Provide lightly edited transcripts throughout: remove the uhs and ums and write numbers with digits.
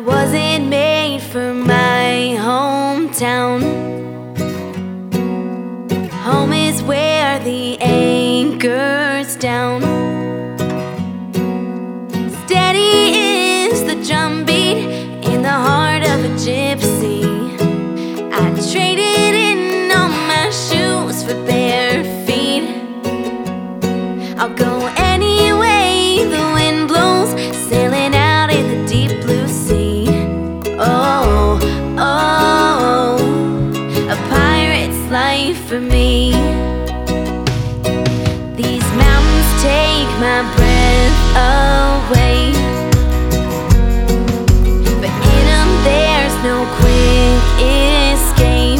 wasn't made for my hometown. Home is where the anchor's down. Steady is the drum beat in the heart of a gypsy. I traded in all my shoes for bare feet. I'll go any way the wind blows, sailing out in the deep blue sea. Oh, oh, a pirate's life for me. These mountains take my breath away, but in them there's no quick escape.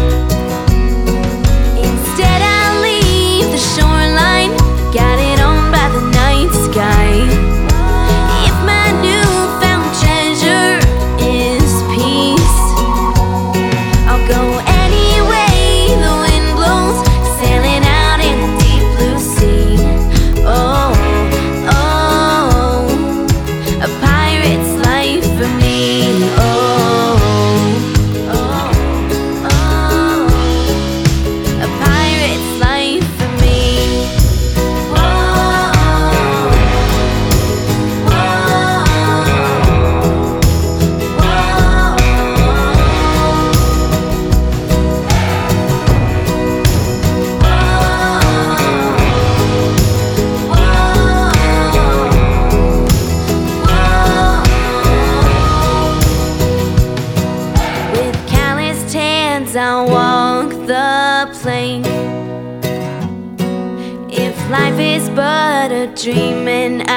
Instead I leave the shoreline, guided on by the night sky. If my newfound treasure is peace, I'll go any way the wind blows, sailing out in the deep blue sea. Oh, oh, a pirate's life for me. Oh, oh, oh, a pirate's life for me. I'll walk the plank. If life is but a dream and